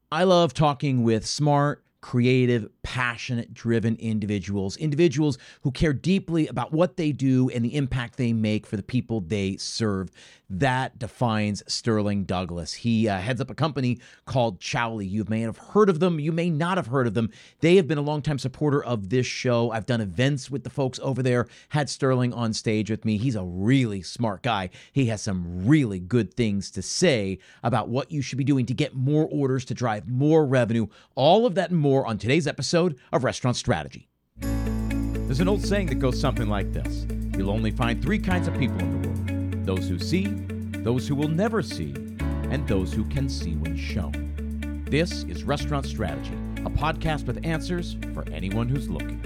I love talking with smart, creative, passionate, driven individuals who care deeply about what they do and the impact they make for the people they serve. That defines Sterling Douglas. He heads up a company called Chowly. You may have heard of them. You may not have heard of them. They have been a longtime supporter of this show. I've done events with the folks over there, had Sterling on stage with me. He's a really smart guy. He has some really good things to say about what you should be doing to get more orders, to drive more revenue. All of that and more on today's episode of Restaurant Strategy. There's an old saying that goes something like this: you'll only find three kinds of people in the world. Those who see, those who will never see, and those who can see when shown. This is Restaurant Strategy, a podcast with answers for anyone who's looking.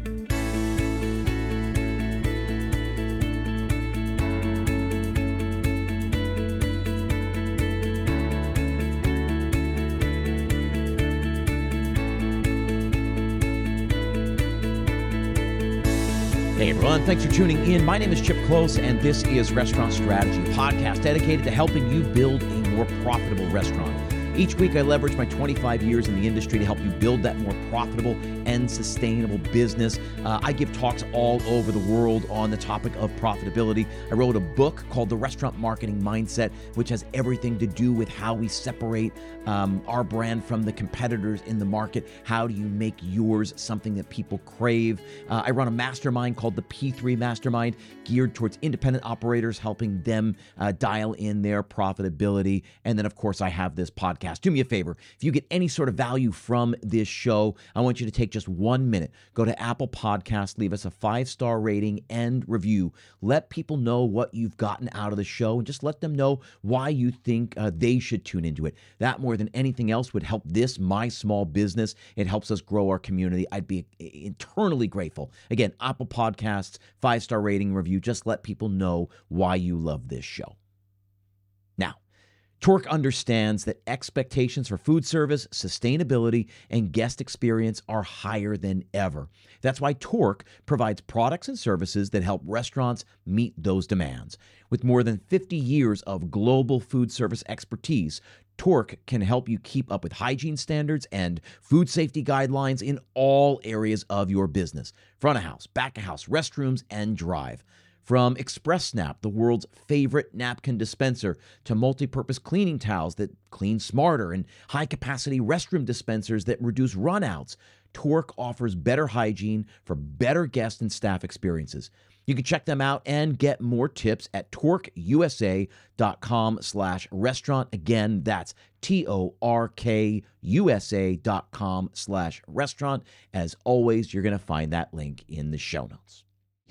Hey everyone, thanks for tuning in. My name is Chip Close, and this is Restaurant Strategy, a podcast dedicated to helping you build a more profitable restaurant. Each week, I leverage my 25 years in the industry to help you build that more profitable and sustainable business. I give talks all over the world on the topic of profitability. I wrote a book called The Restaurant Marketing Mindset, which has everything to do with how we separate our brand from the competitors in the market. How do you make yours something that people crave? I run a mastermind called the P3 Mastermind, geared towards independent operators, helping them dial in their profitability. And then, of course, I have this podcast. Do me a favor. If you get any sort of value from this show, I want you to take just 1 minute. Go to Apple Podcasts, leave us a 5-star rating and review. Let people know what you've gotten out of the show, and just let them know why you think they should tune into it. That, more than anything else, would help this, my small business. It helps us grow our community. I'd be eternally grateful. Again, Apple Podcasts, 5-star rating, review. Just let people know why you love this show. Now, Torque understands that expectations for food service, sustainability, and guest experience are higher than ever. That's why Torque provides products and services that help restaurants meet those demands. With more than 50 years of global food service expertise, Torque can help you keep up with hygiene standards and food safety guidelines in all areas of your business: front of house, back of house, restrooms, and drive. From ExpressSnap, the world's favorite napkin dispenser, to multi-purpose cleaning towels that clean smarter, and high-capacity restroom dispensers that reduce runouts, Torque offers better hygiene for better guest and staff experiences. You can check them out and get more tips at torqueusa.com/restaurant. Again, that's torqueusa.com/restaurant. As always, you're going to find that link in the show notes.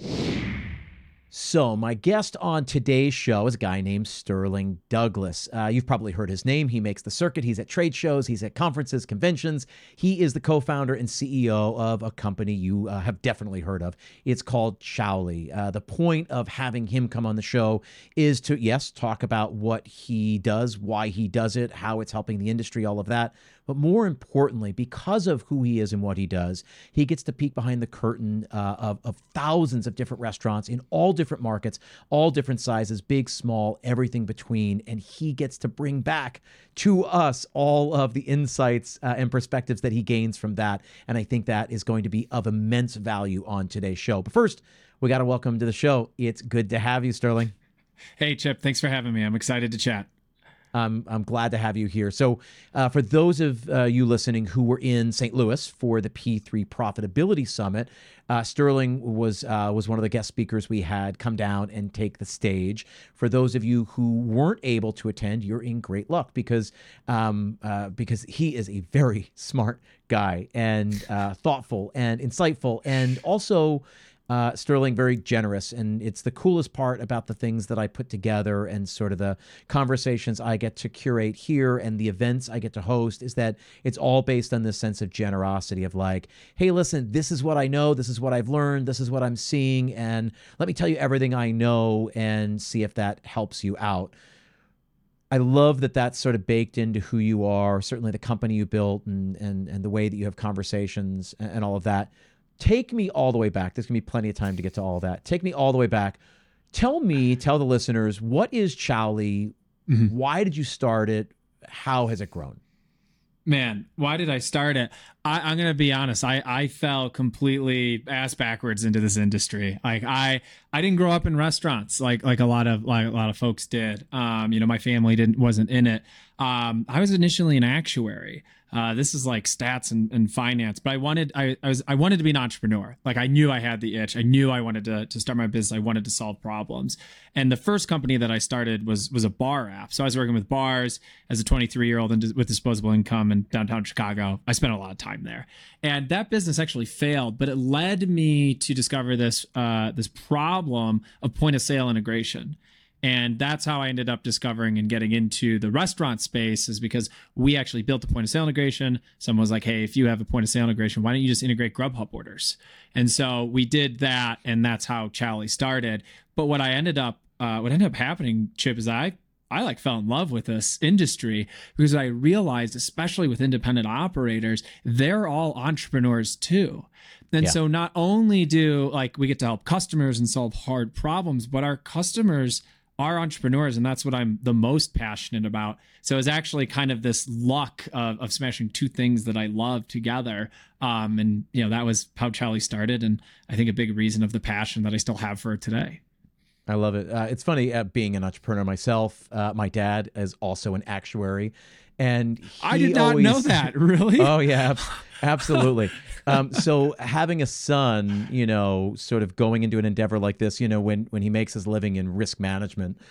So my guest on today's show is a guy named Sterling Douglas. You've probably heard his name. He makes the circuit. He's at trade shows. He's at conferences, conventions. He is the co-founder and CEO of a company you have definitely heard of. It's called Chowly. The point of having him come on the show is to, yes, talk about what he does, why he does it, how it's helping the industry, all of that. But more importantly, because of who he is and what he does, he gets to peek behind the curtain of thousands of different restaurants in all different markets, all different sizes, big, small, everything between. And he gets to bring back to us all of the insights and perspectives that he gains from that. And I think that is going to be of immense value on today's show. But first, we got to welcome to the show. It's good to have you, Sterling. Hey, Chip. Thanks for having me. I'm excited to chat. I'm glad to have you here. So for those of you listening who were in St. Louis for the P3 Profitability Summit, Sterling was one of the guest speakers we had come down and take the stage. For those of you who weren't able to attend, you're in great luck because he is a very smart guy and thoughtful and insightful, and also Sterling, very generous. And it's the coolest part about the things that I put together and sort of the conversations I get to curate here and the events I get to host, is that it's all based on this sense of generosity of like, hey, listen, this is what I know. This is what I've learned. This is what I'm seeing. And let me tell you everything I know and see if that helps you out. I love that that's sort of baked into who you are, certainly the company you built and the way that you have conversations and all of that. Take me all the way back. There's going to be plenty of time to get to all of that. Take me all the way back. Tell the listeners, what is Chowly? Mm-hmm. Why did you start it? How has it grown? Man, why did I start it? I'm gonna be honest. I fell completely ass backwards into this industry. Like I didn't grow up in restaurants like a lot of folks did. My family wasn't in it. I was initially an actuary. This is like stats and finance, but I wanted to be an entrepreneur. Like I knew I had the itch. I knew I wanted to start my business. I wanted to solve problems. And the first company that I started was a bar app. So I was working with bars as a 23-year-old with disposable income in downtown Chicago. I spent a lot of time there, and that business actually failed, but it led me to discover this problem of point of sale integration. And that's how I ended up discovering and getting into the restaurant space, is because we actually built a point of sale integration. Someone was like, hey, if you have a point of sale integration, why don't you just integrate Grubhub orders? And so we did that, and that's how Chally started. But what ended up happening, Chip, is I fell in love with this industry because I realized, especially with independent operators, they're all entrepreneurs too. And so not only do we get to help customers and solve hard problems, but our customers are entrepreneurs, and that's what I'm the most passionate about. So it's actually kind of this luck of smashing two things that I love together. And that was how Chally started, and I think a big reason of the passion that I still have for it today. I love it. It's funny, being an entrepreneur myself. My dad is also an actuary, and I did not know that. Really? Oh yeah, absolutely. So having a son, sort of going into an endeavor like this, when he makes his living in risk management,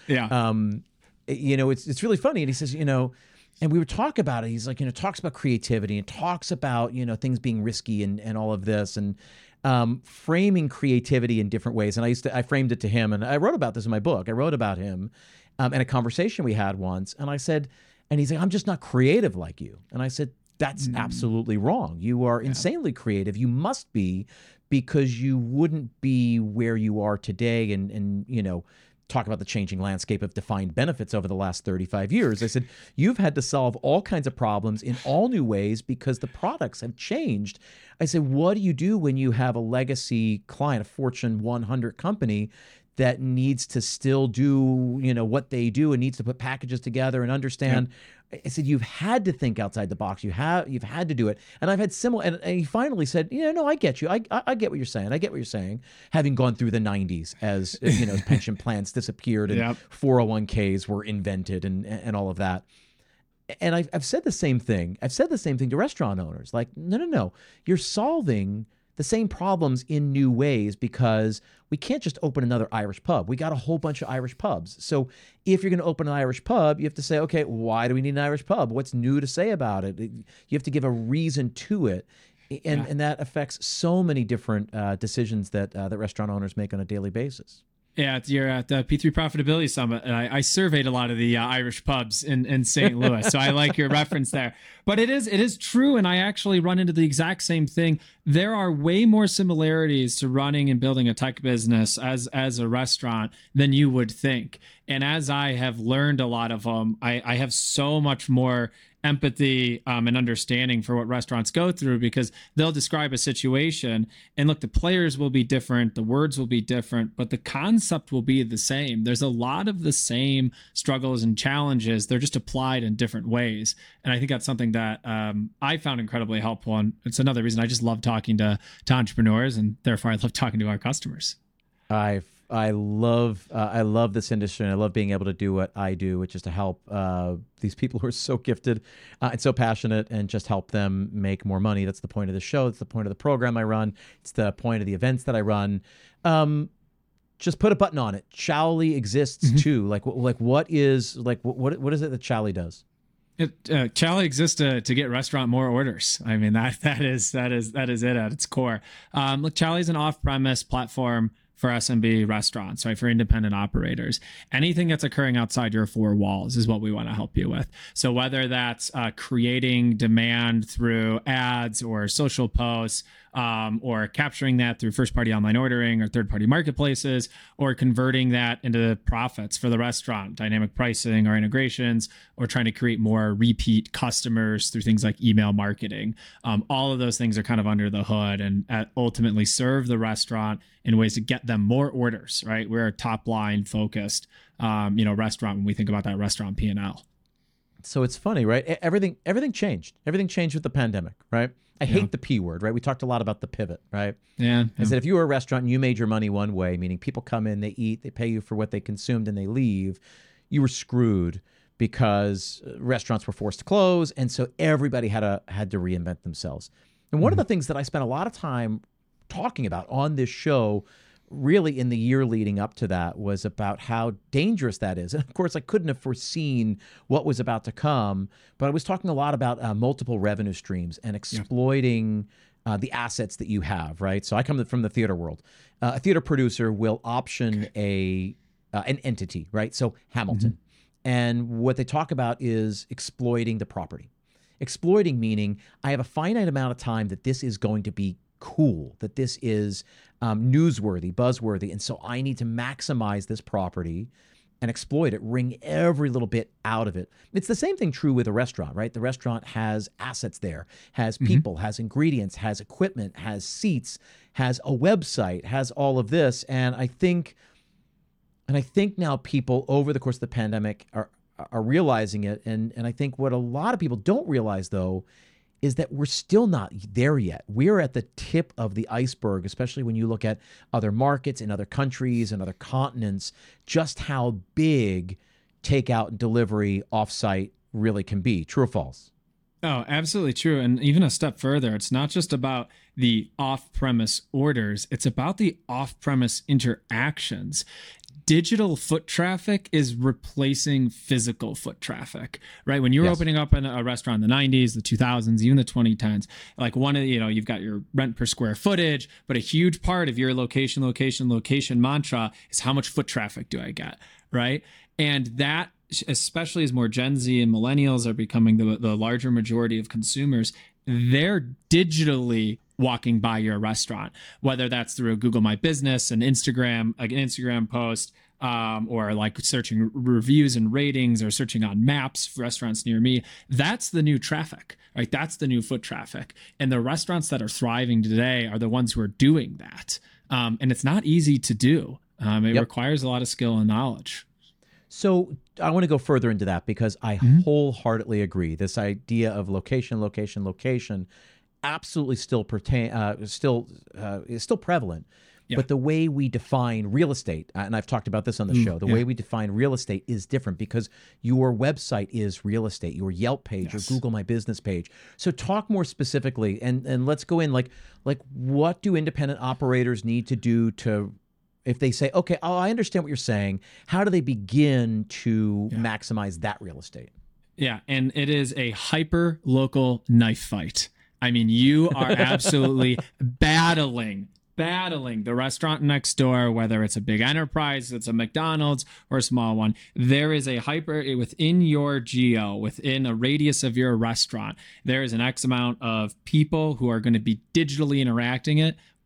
it's really funny. And he says, and we would talk about it. He's like, talks about creativity and talks about, things being risky and all of this, and framing creativity in different ways. And I framed it to him, and I wrote about this in my book. I wrote about him in a conversation we had once, and I said, and he's like, I'm just not creative like you. And I said, that's absolutely wrong. You are insanely creative. You must be, because you wouldn't be where you are today and talk about the changing landscape of defined benefits over the last 35 years. I said, you've had to solve all kinds of problems in all new ways because the products have changed. I said, what do you do when you have a legacy client, a Fortune 100 company that needs to still do, what they do and needs to put packages together and understand? I said, you've had to think outside the box. You've had to do it. And I've had similar, and he finally said, no, I get you. I get what you're saying. I get what you're saying. Having gone through the 90s as, as pension plans disappeared and 401ks were invented and all of that. And I've said the same thing. I've said the same thing to restaurant owners. Like, no. You're solving the same problems in new ways, because we can't just open another Irish pub. We got a whole bunch of Irish pubs. So if you're going to open an Irish pub, you have to say, okay, why do we need an Irish pub? What's new to say about it? You have to give a reason to it. And that affects so many different decisions that restaurant owners make on a daily basis. Yeah, you're at the P3 Profitability Summit, and I surveyed a lot of the Irish pubs in St. Louis, so I like your reference there. But it is true, and I actually run into the exact same thing. There are way more similarities to running and building a tech business as a restaurant than you would think. And as I have learned a lot of them, I have so much more empathy and understanding for what restaurants go through, because they'll describe a situation, and look, the players will be different, the words will be different, but the concept will be the same. There's a lot of the same struggles and challenges. They're just applied in different ways. And I think that's something that I found incredibly helpful. And it's another reason I just love talking to entrepreneurs, and therefore I love talking to our customers. I love this industry, and I love being able to do what I do, which is to help these people who are so gifted and so passionate, and just help them make more money. That's the point of the show. It's the point of the program I run. It's the point of the events that I run. Just put a button on it. Chally exists too. What is it that Chally does? Chally exists to get restaurant more orders. I mean, that is it at its core. Look, Chally is an off-premise platform for SMB restaurants, right? For independent operators. Anything that's occurring outside your four walls is what we want to help you with. So whether that's creating demand through ads or social posts, or capturing that through first-party online ordering or third-party marketplaces, or converting that into profits for the restaurant, dynamic pricing or integrations, or trying to create more repeat customers through things like email marketing. All of those things are kind of under the hood and ultimately serve the restaurant in ways to get them more orders, right? We're a top-line focused, restaurant when we think about that restaurant P&L. So it's funny, right? Everything changed. Everything changed with the pandemic, right? I hate the P word, right? We talked a lot about the pivot, right? Yeah. I said if you were a restaurant and you made your money one way, meaning people come in, they eat, they pay you for what they consumed, and they leave, you were screwed because restaurants were forced to close, and so everybody had to reinvent themselves. And one of the things that I spent a lot of time talking about on this show, really in the year leading up to that, was about how dangerous that is. And of course, I couldn't have foreseen what was about to come, but I was talking a lot about multiple revenue streams and exploiting the assets that you have, right? So I come from the theater world. A theater producer will option an entity, right? So Hamilton. And what they talk about is exploiting the property. Exploiting meaning I have a finite amount of time that this is going to be cool, that this is newsworthy, buzzworthy. And so I need to maximize this property and exploit it, wring every little bit out of it. It's the same thing true with a restaurant, right? The restaurant has assets there, has people, has ingredients, has equipment, has seats, has a website, has all of this. And I think now people over the course of the pandemic are realizing it. And I think what a lot of people don't realize, though, is that we're still not there yet. We're at the tip of the iceberg, especially when you look at other markets in other countries and other continents, just how big takeout and delivery offsite really can be. True or false? Oh, absolutely true. And even a step further, it's not just about the off-premise orders, it's about the off-premise interactions. Digital foot traffic is replacing physical foot traffic, right? When you were opening up a restaurant in the 90s, the 2000s, even the 2010s, like you've got your rent per square footage, but a huge part of your location mantra is how much foot traffic do I get, right? And that, especially as more Gen Z and millennials are becoming the larger majority of consumers, they're digitally walking by your restaurant, whether that's through a Google My Business, an Instagram post, or like searching reviews and ratings, or searching on maps for restaurants near me. That's the new traffic, right? That's the new foot traffic. And the restaurants that are thriving today are the ones who are doing that. And it's not easy to do. It requires a lot of skill and knowledge. So I want to go further into that because I wholeheartedly agree. This idea of location, absolutely still is still prevalent. Yeah. But the way we define real estate, and I've talked about this on the show, the way we define real estate is different because your website is real estate, your Yelp page, your Google My Business page. So talk more specifically, and let's go in like what do independent operators need to do to, if they say, okay, I understand what you're saying, how do they begin to maximize that real estate? Yeah, and it is a hyper local knife fight. I mean, you are absolutely battling the restaurant next door, whether it's a big enterprise, it's a McDonald's or a small one. There is a within your geo, within a radius of your restaurant, there is an X amount of people who are going to be digitally interacting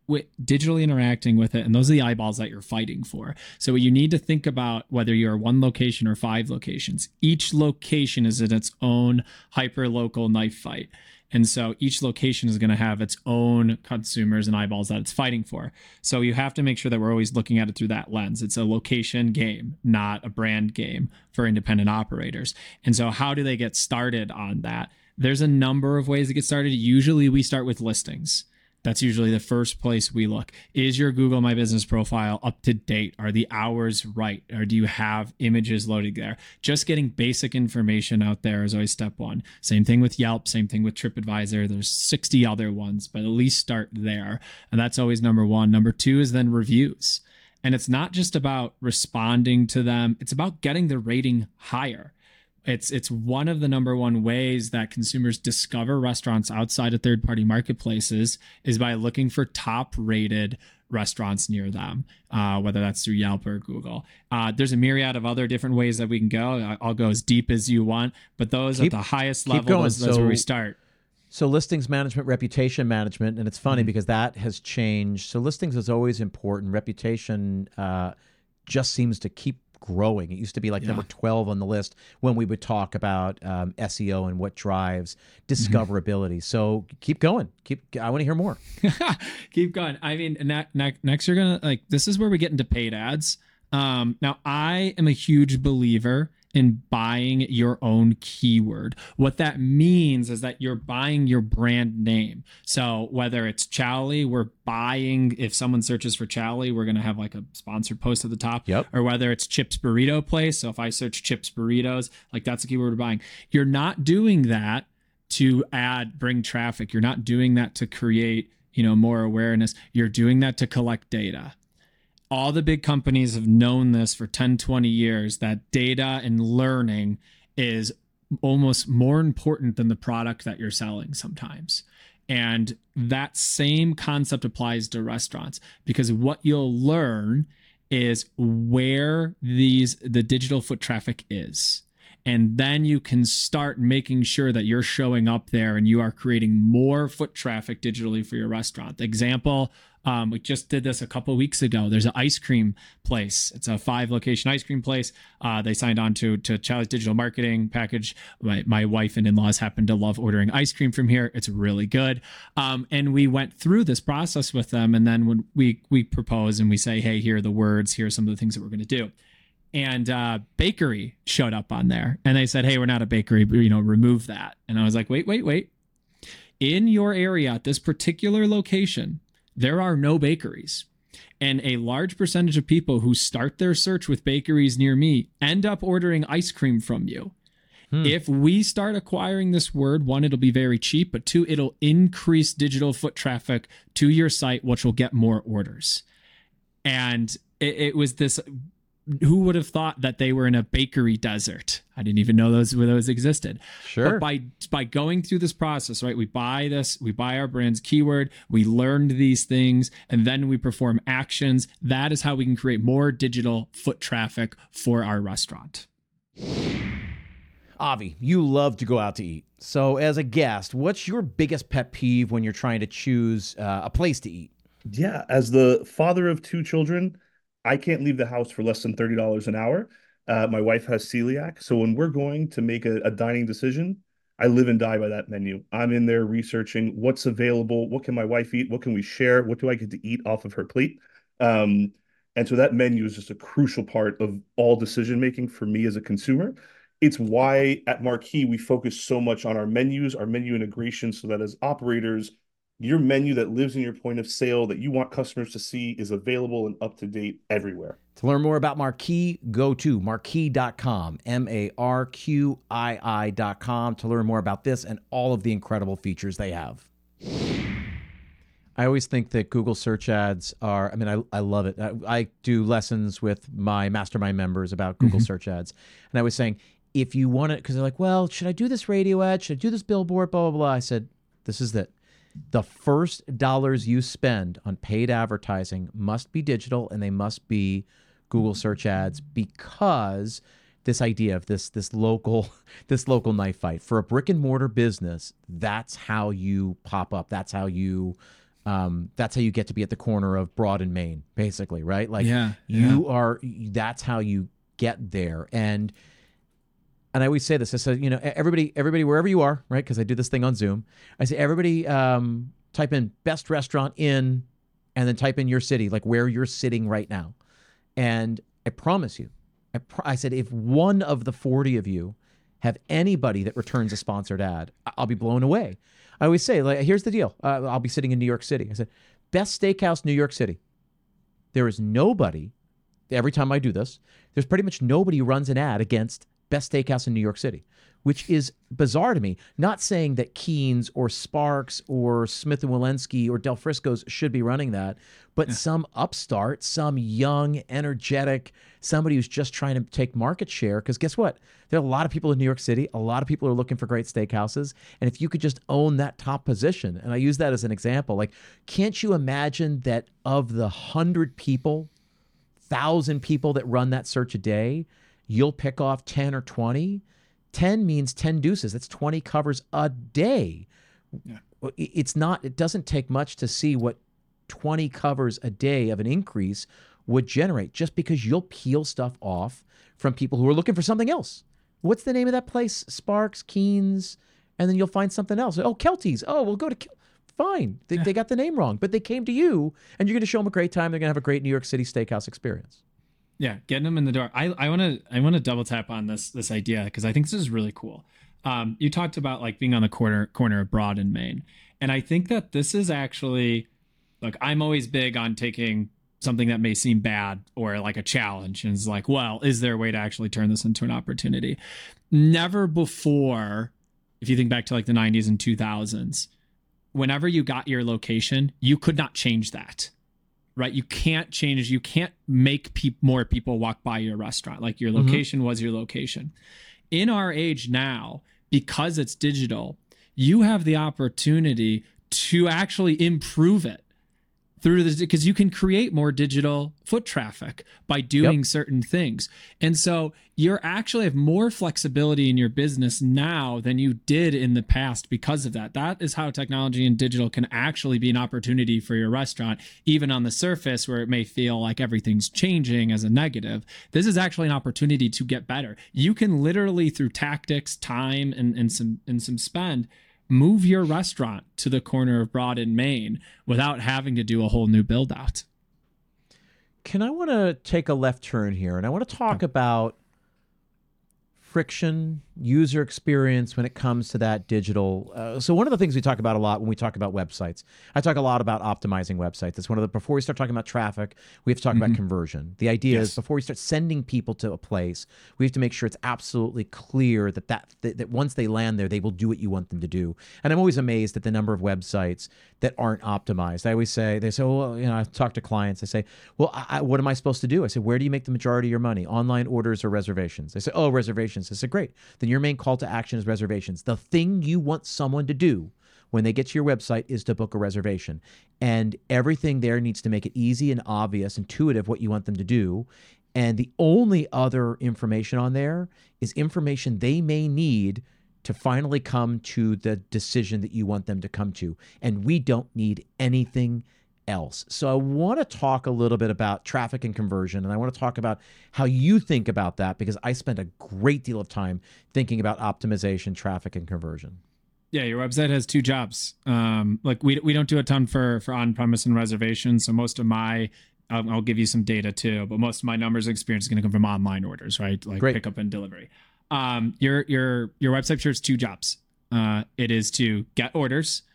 with it, and those are the eyeballs that you're fighting for. So you need to think about whether you're one location or 5 locations. Each location is in its own hyper local knife fight. And so each location is going to have its own consumers and eyeballs that it's fighting for. So you have to make sure that we're always looking at it through that lens. It's a location game, not a brand game for independent operators. And so how do they get started on that? There's a number of ways to get started. Usually we start with listings. That's usually the first place we look. Is your Google My Business profile up to date? Are the hours right? Or do you have images loaded there? Just getting basic information out there is always step one. Same thing with Yelp, same thing with TripAdvisor. There's 60 other ones, but at least start there. And that's always number one. Number two is then reviews. And it's not just about responding to them. It's about getting the rating higher. It's one of the number one ways that consumers discover restaurants outside of third-party marketplaces is by looking for top-rated restaurants near them, whether that's through Yelp or Google. There's a myriad of other different ways that we can go. I'll go as deep as you want, but those at the highest level, that's where we start. So listings management, reputation management, and it's funny because that has changed. So listings is always important. Reputation just seems to keep growing. It used to be like number 12 on the list when we would talk about SEO and what drives discoverability. So keep going. I want to hear more. Keep going. I mean, next you're going to this is where we get into paid ads. Now I am a huge believer in buying your own keyword. What that means is that you're buying your brand name. So whether it's Chowly, we're buying, if someone searches for Chowly, we're going to have like a sponsored post at the top. Yep. Or whether it's Chips Burrito Place. So if I search Chips Burritos, like that's a keyword we're buying. You're not doing that to bring traffic. You're not doing that to create, more awareness. You're doing that to collect data. All the big companies have known this for 10, 20 years, that data and learning is almost more important than the product that you're selling sometimes. And that same concept applies to restaurants, because what you'll learn is where the digital foot traffic is. And then you can start making sure that you're showing up there and you are creating more foot traffic digitally for your restaurant. The example, we just did this a couple of weeks ago. There's an ice cream place. It's a 5-location ice cream place. They signed on to Chowly's digital marketing package. My wife and in-laws happen to love ordering ice cream from here. It's really good. And we went through this process with them. And then when we propose and we say, hey, here are the words, here are some of the things that we're going to do. And bakery showed up on there, and they said, hey, we're not a bakery, but, remove that. And I was like, wait. In your area at this particular location, there are no bakeries. And a large percentage of people who start their search with bakeries near me end up ordering ice cream from you. If we start acquiring this word, 1, it'll be very cheap, but 2, it'll increase digital foot traffic to your site, which will get more orders. And it was this... Who would have thought that they were in a bakery desert? I didn't even know those existed. Sure. But by going through this process, right? We buy our brand's keyword, we learned these things, and then we perform actions. That is how we can create more digital foot traffic for our restaurant. Avi, you love to go out to eat. So as a guest, what's your biggest pet peeve when you're trying to choose a place to eat? Yeah, as the father of 2 children, I can't leave the house for less than $30 an hour. My wife has celiac. So when we're going to make a dining decision, I live and die by that menu. I'm in there researching what's available. What can my wife eat? What can we share? What do I get to eat off of her plate? And so that menu is just a crucial part of all decision-making for me as a consumer. It's why at Marquee, we focus so much on our menus, our menu integration, so that as operators, your menu that lives in your point of sale that you want customers to see is available and up to date everywhere. To learn more about Marquee, go to marquee.com, marqii.com, to learn more about this and all of the incredible features they have. I always think that Google search ads are, I love it. I do lessons with my mastermind members about Google search ads. And I was saying, if you want it, because they're like, well, should I do this radio ad? Should I do this billboard? Blah, blah, blah. I said, this is it. The first dollars you spend on paid advertising must be digital, and they must be Google search ads, because this idea of this local knife fight for a brick and mortar business, that's how you pop up. That's how you get to be at the corner of Broad and Main, basically, right? Like that's how you get there. And I always say this. I said, everybody, wherever you are, right? Because I do this thing on Zoom. I say, everybody, type in best restaurant in, and then type in your city, like where you're sitting right now. And I promise you, I said, if one of the 40 of you have anybody that returns a sponsored ad, I'll be blown away. I always say, like, here's the deal. I'll be sitting in New York City. I said, best steakhouse, New York City. There is nobody, every time I do this, there's pretty much nobody who runs an ad against best steakhouse in New York City, which is bizarre to me. Not saying that Keen's or Sparks or Smith & Wollensky or Del Frisco's should be running that, but some upstart, some young, energetic, somebody who's just trying to take market share. Because guess what? There are a lot of people in New York City. A lot of people are looking for great steakhouses. And if you could just own that top position, and I use that as an example, like, can't you imagine that of the 100 people, 1,000 people that run that search a day, you'll pick off 10 or 20. 10 means 10 deuces. That's 20 covers a day. Yeah. It doesn't take much to see what 20 covers a day of an increase would generate, just because you'll peel stuff off from people who are looking for something else. What's the name of that place? Sparks, Keen's, and then you'll find something else. Oh, Kelty's. Oh, we'll go to fine. They got the name wrong, but they came to you, and you're going to show them a great time. They're going to have a great New York City steakhouse experience. Yeah, getting them in the door. I want to double tap on this idea because I think this is really cool. You talked about like being on the corner of Broad and Main, and I think that this is actually, look, I'm always big on taking something that may seem bad or like a challenge and it's like, well, is there a way to actually turn this into an opportunity? Never before, if you think back to like the 90s and 2000s, whenever you got your location, you could not change that. Right? You can't change, you can't make more people walk by your restaurant. Like your location was your location. In our age now, because it's digital, you have the opportunity to actually improve it through this, because you can create more digital foot traffic by doing certain things. And so you actually have more flexibility in your business now than you did in the past because of that. That is how technology and digital can actually be an opportunity for your restaurant, even on the surface where it may feel like everything's changing as a negative. This is actually an opportunity to get better. You can literally, through tactics, time, and some spend, move your restaurant to the corner of Broad and Main without having to do a whole new build out. I want to take a left turn here, and I want to talk about friction, user experience when it comes to that digital. So one of the things we talk about a lot when we talk about websites, I talk a lot about optimizing websites. It's one of the, before we start talking about traffic, we have to talk about conversion. The idea is before we start sending people to a place, we have to make sure it's absolutely clear that once they land there, they will do what you want them to do. And I'm always amazed at the number of websites that aren't optimized. I always say, they say, well, I talk to clients. I say, well, what am I supposed to do? I say, where do you make the majority of your money? Online orders or reservations? They say, oh, reservations. I said, great. Then your main call to action is reservations. The thing you want someone to do when they get to your website is to book a reservation. And everything there needs to make it easy and obvious, intuitive what you want them to do. And the only other information on there is information they may need to finally come to the decision that you want them to come to. And we don't need anything else. So I want to talk a little bit about traffic and conversion, and I want to talk about how you think about that, because I spend a great deal of time thinking about optimization, traffic, and conversion. Yeah, your website has two jobs. Like we don't do a ton for on-premise and reservations, so most of my I'll give you some data too, but most of my numbers and experience is going to come from online orders, right? Like Great. Pickup and delivery. Your website serves two jobs. It is to get orders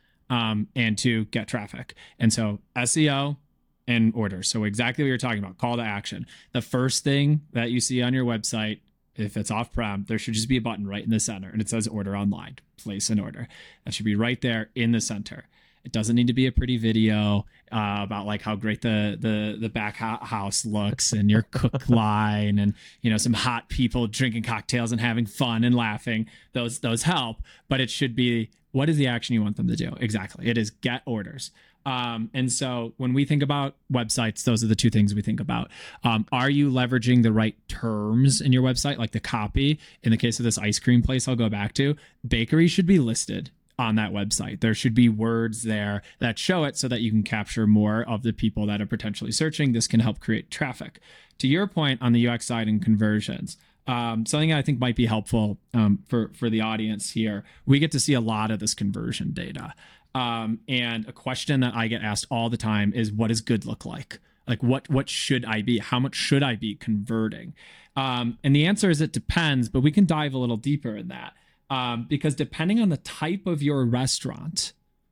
and to get traffic. And so SEO and orders. So exactly what you're talking about, call to action. The first thing that you see on your website, if it's off-prem, there should just be a button right in the center, and it says order online, place an order. That should be right there in the center. It doesn't need to be a pretty video about like how great the back house looks and your cook line and, you know, some hot people drinking cocktails and having fun and laughing. Those help, but it should be, what is the action you want them to do? Exactly. It is get orders. And so when we think about websites, those are the two things we think about. Are you leveraging the right terms in your website, like the copy? In the case of this ice cream place I'll go back to, bakery should be listed on that website. There should be words there that show it so that you can capture more of the people that are potentially searching. This can help create traffic. To your point on the UX side and conversions, something I think might be helpful for the audience here, we get to see a lot of this conversion data. And a question that I get asked all the time is, what does good look like? Like what should I be? How much should I be converting? And the answer is it depends, but we can dive a little deeper in that. Because depending on the type of your restaurant,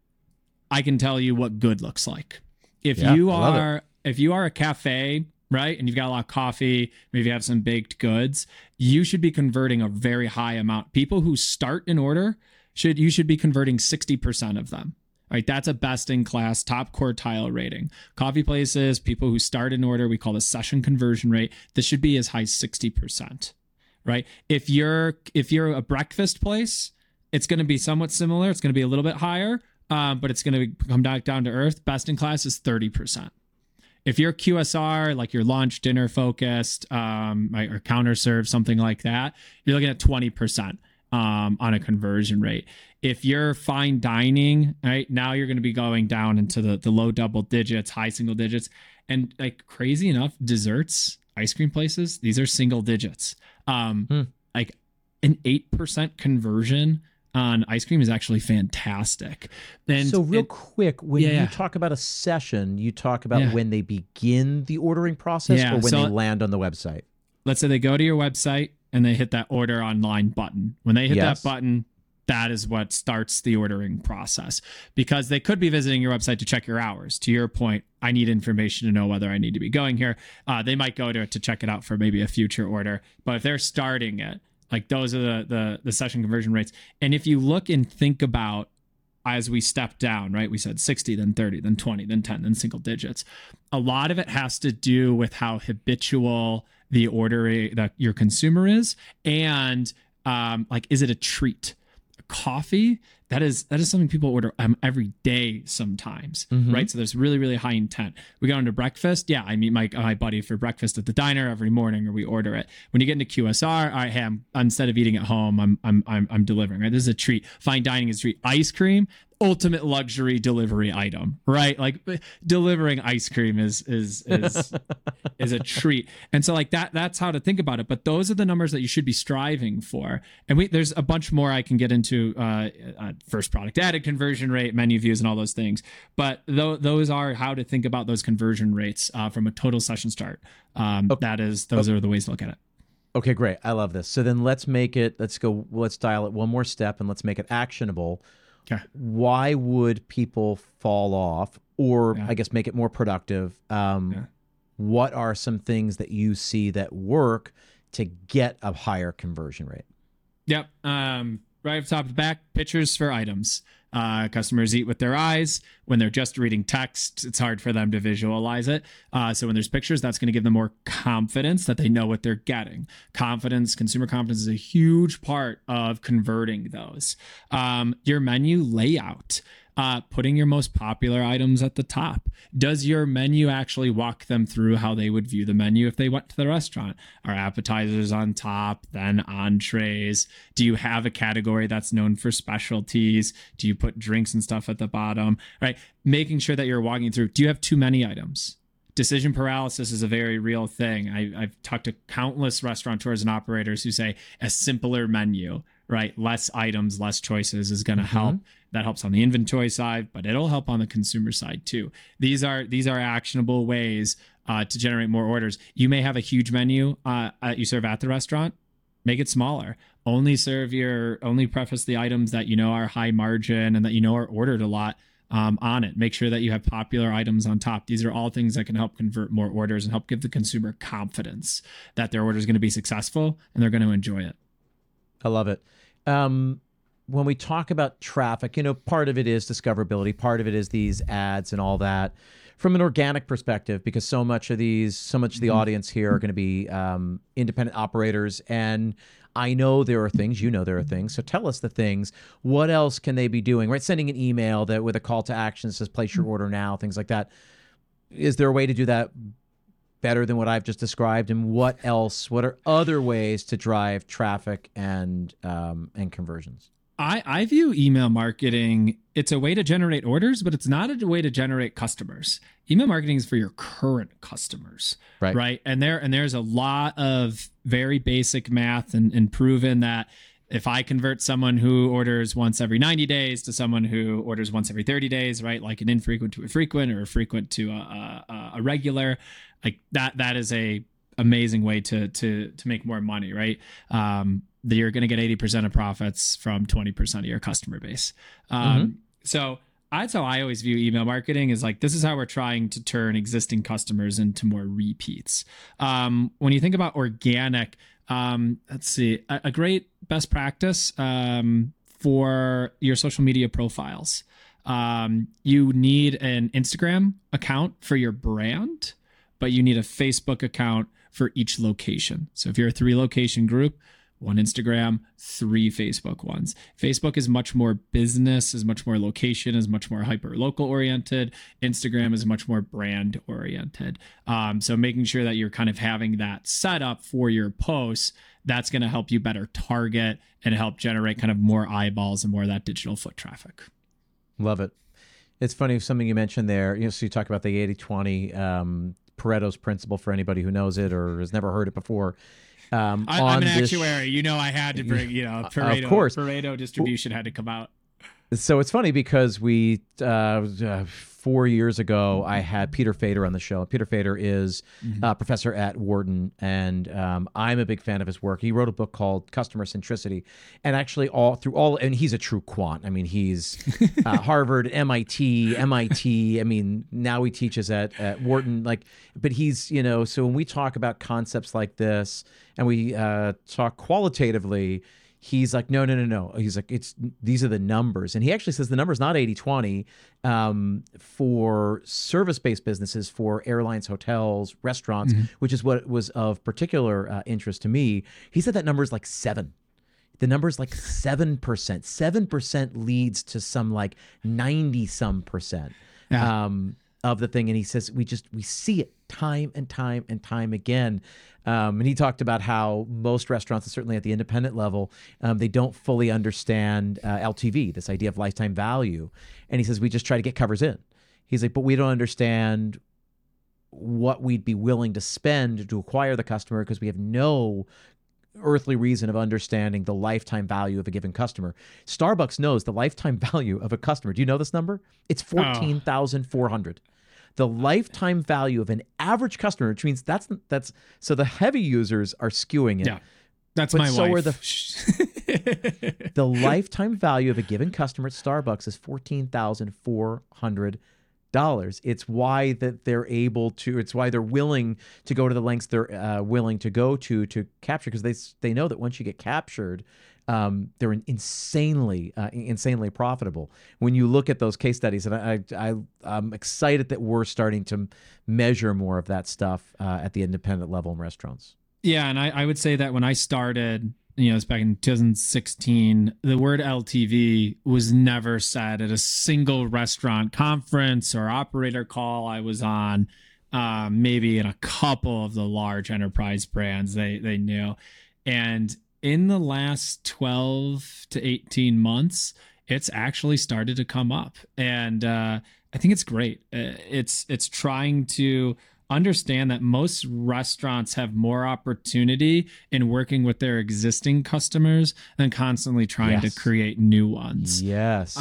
I can tell you what good looks like. If you are a cafe, right, and you've got a lot of coffee, maybe you have some baked goods, you should be converting a very high amount. People who start an order, you should be converting 60% of them. Right, that's a best in class, top quartile rating. Coffee places, people who start an order, we call the session conversion rate. This should be as high as 60%. Right. If you're a breakfast place, it's going to be somewhat similar. It's going to be a little bit higher, but it's going to come back down to earth. Best in class is 30%. If you're QSR, like your lunch, dinner focused, or counter serve, something like that, you're looking at 20% on a conversion rate. If you're fine dining, right, now you're going to be going down into the low double digits, high single digits, and like crazy enough, desserts, ice cream places, these are single digits. Like an 8% conversion on ice cream is actually fantastic. And so real quick, when Yeah, you yeah. talk about a session, you talk about Yeah. when they begin the ordering process Yeah, or when so- they land on the website? let's say they go to your website and they hit that order online button. When they hit Yes. that button, that is what starts the ordering process, because they could be visiting your website to check your hours. To your point, I need information to know whether I need to be going here. They might go to it to check it out for maybe a future order. But if they're starting it, like those are the session conversion rates. And if you look and think about, as we step down, right? We said 60, then 30, then 20, then 10, then single digits. A lot of it has to do with how habitual the order that your consumer is, and like, is it a treat? Coffee, that is something people order every day sometimes, right? So there's really, really high intent. We go into breakfast. Yeah, I meet my buddy for breakfast at the diner every morning, or we order it. When you get into QSR, instead of eating at home, I'm delivering, right? This is a treat. Fine dining is a treat. Ice cream, ultimate luxury delivery item, right? Like delivering ice cream is a treat. And so like that's how to think about it. But those are the numbers that you should be striving for. And there's a bunch more I can get into, first product added conversion rate, menu views, and all those things. But those are how to think about those conversion rates from a total session start. Those are the ways to look at it. Okay, great. I love this. So then let's dial it one more step and let's make it actionable. Okay. Why would people fall off, or I guess make it more productive? What are some things that you see that work to get a higher conversion rate? Yep. Right off the top of the back, pictures for items. Customers eat with their eyes. When they're just reading text, it's hard for them to visualize it. So when there's pictures, that's going to give them more confidence that they know what they're getting. Consumer confidence is a huge part of converting those. Your menu layout. Putting your most popular items at the top. Does your menu actually walk them through how they would view the menu if they went to the restaurant? Are appetizers on top, then entrees? Do you have a category that's known for specialties? Do you put drinks and stuff at the bottom? Right? Making sure that you're walking through. Do you have too many items? Decision paralysis is a very real thing. I've talked to countless restaurateurs and operators who say a simpler menu, right? Less items, less choices is going to help. That helps on the inventory side, but it'll help on the consumer side too. These are actionable ways to generate more orders. You may have a huge menu you serve at the restaurant. Make it smaller. Only preface the items that you know are high margin and that you know are ordered a lot on it. Make sure that you have popular items on top. These are all things that can help convert more orders and help give the consumer confidence that their order is going to be successful and they're going to enjoy it. I love it. When we talk about traffic, part of it is discoverability, part of it is these ads and all that. From an organic perspective, because so much of the audience here are going to be independent operators, and I know there are things, there are things. So tell us the things. What else can they be doing? Right, sending an email that with a call to action that says place your order now, things like that. Is there a way to do that better than what I've just described? And what else? What are other ways to drive traffic and conversions? I view email marketing, it's a way to generate orders, but it's not a way to generate customers. Email marketing is for your current customers, right? And there's a lot of very basic math and proven that if I convert someone who orders once every 90 days to someone who orders once every 30 days, right? Like an infrequent to a frequent, or a frequent to a regular, like that is a amazing way to make more money, right? You're going to get 80% of profits from 20% of your customer base. So that's how I always view email marketing, is like, this is how we're trying to turn existing customers into more repeats. When you think about organic, let's see, a great best practice for your social media profiles. You need an Instagram account for your brand, but you need a Facebook account for each location. So if you're a 3-location group, 1 Instagram, 3 Facebook ones. Facebook is much more business, is much more location, is much more hyper local oriented. Instagram is much more brand oriented. So making sure that you're kind of having that set up for your posts, that's going to help you better target and help generate kind of more eyeballs and more of that digital foot traffic. Love it. It's funny, something you mentioned there, so you talk about the 80-20, Pareto's principle for anybody who knows it or has never heard it before. I'm an actuary. I had to bring, Pareto, of course. Pareto distribution had to come out. So it's funny because 4 years ago, I had Peter Fader on the show. Peter Fader is a professor at Wharton, and I'm a big fan of his work. He wrote a book called Customer Centricity, and actually and he's a true quant. I mean, he's Harvard, MIT. I mean, now he teaches at Wharton. But he's, so when we talk about concepts like this, and we talk qualitatively, he's like, no. He's like, these are the numbers. And he actually says the number's not 80-20 for service-based businesses, for airlines, hotels, restaurants, which is what was of particular interest to me. He said that number is like 7. The number is like 7%. 7% leads to some like 90-some percent. Yeah. Of the thing. And he says, we see it time and time and time again. And he talked about how most restaurants, and certainly at the independent level, they don't fully understand LTV, this idea of lifetime value. And he says, we just try to get covers in. He's like, but we don't understand what we'd be willing to spend to acquire the customer because we have no earthly reason of understanding the lifetime value of a given customer. Starbucks knows the lifetime value of a customer. Do you know this number? It's $14,400. The lifetime value of an average customer, which means that's so the heavy users are skewing it. Yeah, that's my so wife. The lifetime value of a given customer at Starbucks is $14,400. It's why that they're able to. It's why they're willing to go to the lengths they're willing to go to capture, because they know that once you get captured, they're insanely profitable. When you look at those case studies, and I'm excited that we're starting to measure more of that stuff at the independent level in restaurants. Yeah, and I would say that when I started, it's back in 2016, the word LTV was never said at a single restaurant conference or operator call I was on. Maybe in a couple of the large enterprise brands they knew. And in the last 12 to 18 months, it's actually started to come up. And I think it's great. It's trying to understand that most restaurants have more opportunity in working with their existing customers than constantly trying to create new ones. Yes.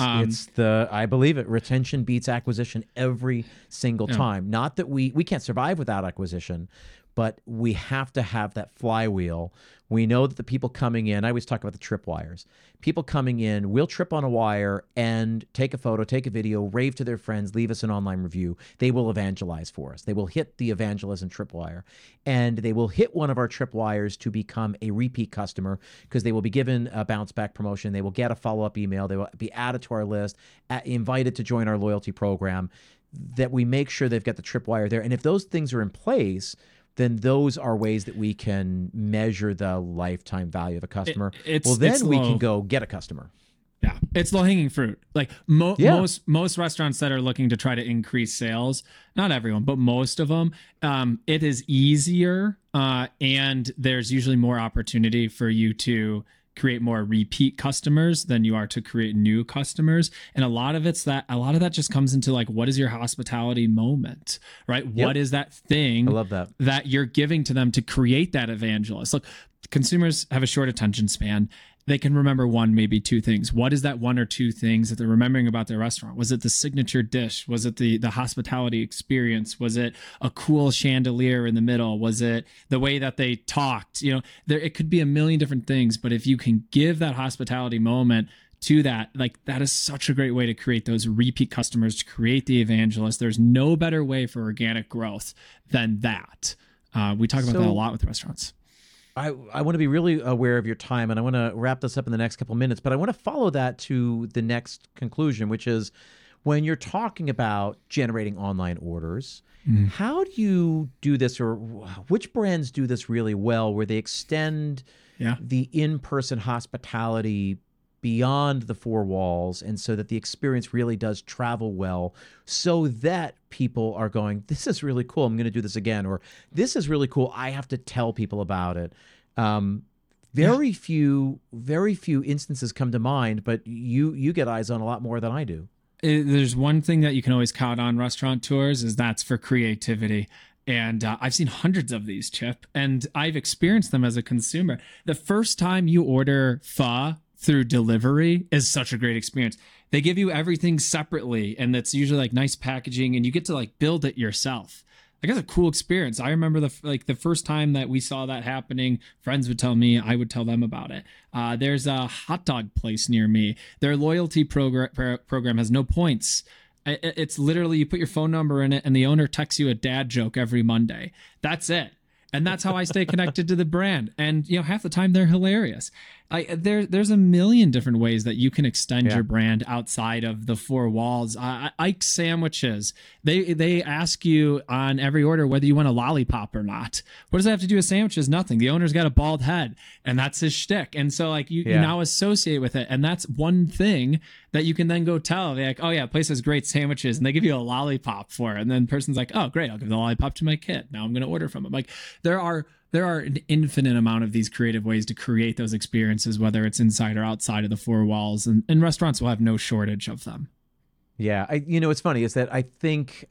I believe it. Retention beats acquisition every single time. Not that we can't survive without acquisition, but we have to have that flywheel. We know that the people coming in, I always talk about the tripwires. People coming in will trip on a wire and take a photo, take a video, rave to their friends, leave us an online review. They will evangelize for us. They will hit the evangelism tripwire, and they will hit one of our tripwires to become a repeat customer because they will be given a bounce back promotion. They will get a follow-up email. They will be added to our list, invited to join our loyalty program, that we make sure they've got the tripwire there. And if those things are in place, then those are ways that we can measure the lifetime value of a customer. Then we can go get a customer. Yeah, it's low-hanging fruit. Like most restaurants that are looking to try to increase sales, not everyone, but most of them, it is easier and there's usually more opportunity for you to create more repeat customers than you are to create new customers. And a lot of that just comes into like, what is your hospitality moment, right? Yep. What is that thing I love that you're giving to them to create that evangelist? Look, consumers have a short attention span. They can remember one, maybe two things. What is that one or two things that they're remembering about their restaurant? Was it the signature dish? Was it the hospitality experience? Was it a cool chandelier in the middle? Was it the way that they talked? It could be a million different things, but if you can give that hospitality moment to that, like, that is such a great way to create those repeat customers, to create the evangelist. There's no better way for organic growth than that. We talk about that a lot with restaurants. I want to be really aware of your time, and I want to wrap this up in the next couple minutes, but I want to follow that to the next conclusion, which is when you're talking about generating online orders, how do you do this, or which brands do this really well, where they extend the in-person hospitality beyond the four walls, and so that the experience really does travel well, so that people are going, this is really cool, I'm going to do this again, or this is really cool, I have to tell people about it. Very few instances come to mind, but you get eyes on a lot more than I do. There's one thing that you can always count on restaurateurs, is that's for creativity. And I've seen hundreds of these, Chip, and I've experienced them as a consumer. The first time you order pho through delivery is such a great experience. They give you everything separately, and it's usually like nice packaging, and you get to like build it yourself. Like, that's a cool experience. I remember the first time that we saw that happening, friends would tell me, I would tell them about it. There's a hot dog place near me. Their loyalty program has no points. It's literally, you put your phone number in it and the owner texts you a dad joke every Monday. That's it. And that's how I stay connected to the brand. And, half the time they're hilarious. There's a million different ways that you can extend your brand outside of the four walls. Ike's sandwiches, they ask you on every order whether you want a lollipop or not. What does that have to do with sandwiches? Nothing. The owner's got a bald head, and that's his shtick. And so you now associate with it, and that's one thing that you can then go tell. They're like, oh yeah, place has great sandwiches, and they give you a lollipop for it. And then the person's like, oh great, I'll give the lollipop to my kid. Now I'm going to order from them. Like, there are an infinite amount of these creative ways to create those experiences, whether it's inside or outside of the four walls, and restaurants will have no shortage of them. Yeah. It's funny is that I think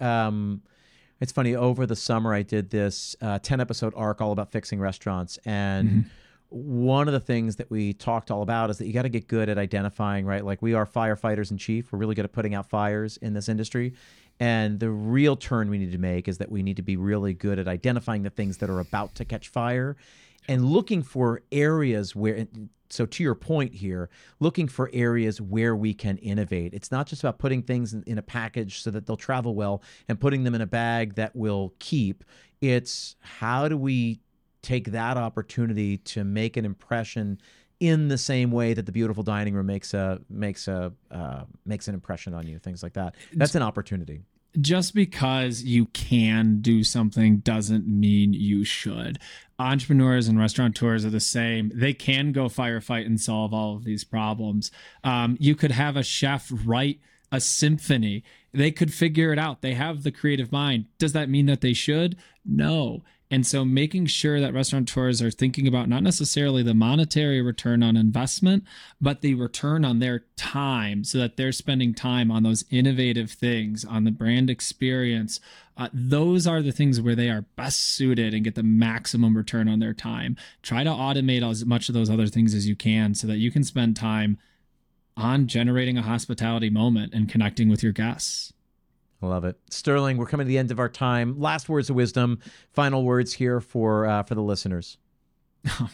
it's funny, over the summer I did this 10-episode arc all about fixing restaurants. And one of the things that we talked all about is that you got to get good at identifying, right? Like, we are firefighters in chief. We're really good at putting out fires in this industry. And the real turn we need to make is that we need to be really good at identifying the things that are about to catch fire and looking for areas where, so to your point here, looking for areas where we can innovate. It's not just about putting things in a package so that they'll travel well and putting them in a bag that will keep. It's how do we take that opportunity to make an impression in the same way that the beautiful dining room makes an impression on you, things like that. That's an opportunity. Just because you can do something doesn't mean you should. Entrepreneurs and restaurateurs are the same. They can go firefight and solve all of these problems. You could have a chef write a symphony. They could figure it out. They have the creative mind. Does that mean that they should? No. And so making sure that restaurateurs are thinking about not necessarily the monetary return on investment, but the return on their time, so that they're spending time on those innovative things, on the brand experience. Those are the things where they are best suited and get the maximum return on their time. Try to automate as much of those other things as you can so that you can spend time on generating a hospitality moment and connecting with your guests. I love it. Sterling, we're coming to the end of our time. Last words of wisdom, final words here for the listeners. Oh,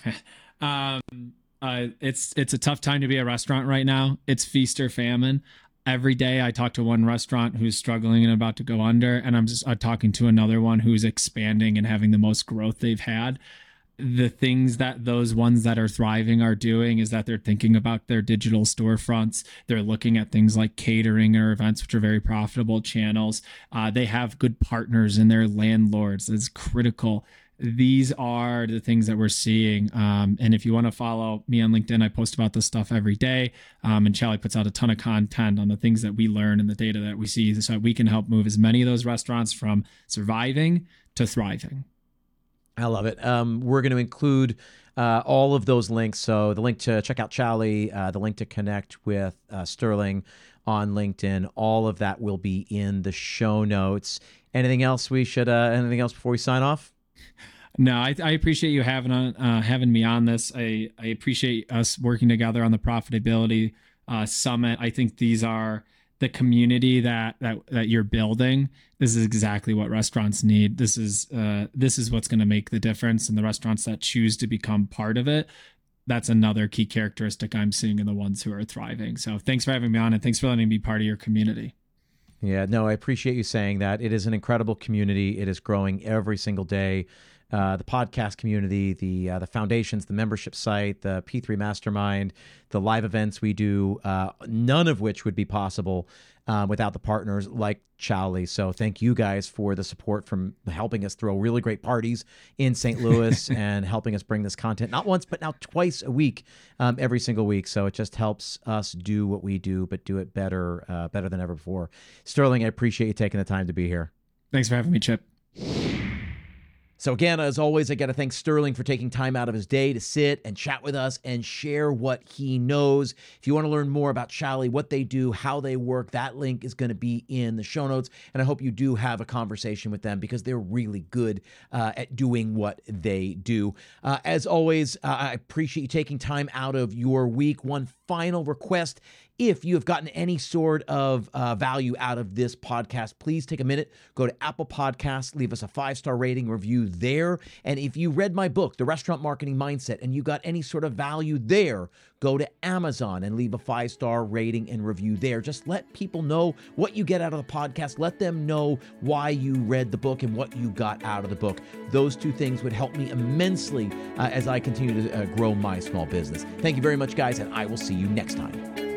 man. It's a tough time to be a restaurant right now. It's feast or famine. Every day I talk to one restaurant who's struggling and about to go under, and I'm just talking to another one who's expanding and having the most growth they've had. The things that those ones that are thriving are doing is that they're thinking about their digital storefronts. They're looking at things like catering or events, which are very profitable channels. They have good partners in their landlords. It's critical. These are the things that we're seeing. And if you want to follow me on LinkedIn, I post about this stuff every day. And Charlie puts out a ton of content on the things that we learn and the data that we see, so that we can help move as many of those restaurants from surviving to thriving. I love it. We're going to include all of those links. So the link to check out Charlie, the link to connect with Sterling on LinkedIn, all of that will be in the show notes. Anything else before we sign off? No, I appreciate you having me on this. I appreciate us working together on the Profitability Summit. I think these are the community that you're building. This is exactly what restaurants need. This is what's going to make the difference. And the restaurants that choose to become part of it, that's another key characteristic I'm seeing in the ones who are thriving. So thanks for having me on, and thanks for letting me be part of your community. Yeah, no, I appreciate you saying that. It is an incredible community. It is growing every single day. The podcast community, the foundations, the membership site, the P3 Mastermind, the live events we do, none of which would be possible without the partners like Charlie. So thank you guys for the support, from helping us throw really great parties in St. Louis and helping us bring this content not once, but now twice a week, every single week. So it just helps us do what we do, but do it better than ever before. Sterling, I appreciate you taking the time to be here. Thanks for having me, Chip. So again, as always, I got to thank Sterling for taking time out of his day to sit and chat with us and share what he knows. If you want to learn more about Chali, what they do, how they work, that link is going to be in the show notes. And I hope you do have a conversation with them because they're really good at doing what they do. As always, I appreciate you taking time out of your week. One final request. If you have gotten any sort of value out of this podcast, please take a minute, go to Apple Podcasts, leave us a 5-star rating review there. And if you read my book, The Restaurant Marketing Mindset, and you got any sort of value there, go to Amazon and leave a 5-star rating and review there. Just let people know what you get out of the podcast. Let them know why you read the book and what you got out of the book. Those two things would help me immensely as I continue to grow my small business. Thank you very much, guys, and I will see you next time.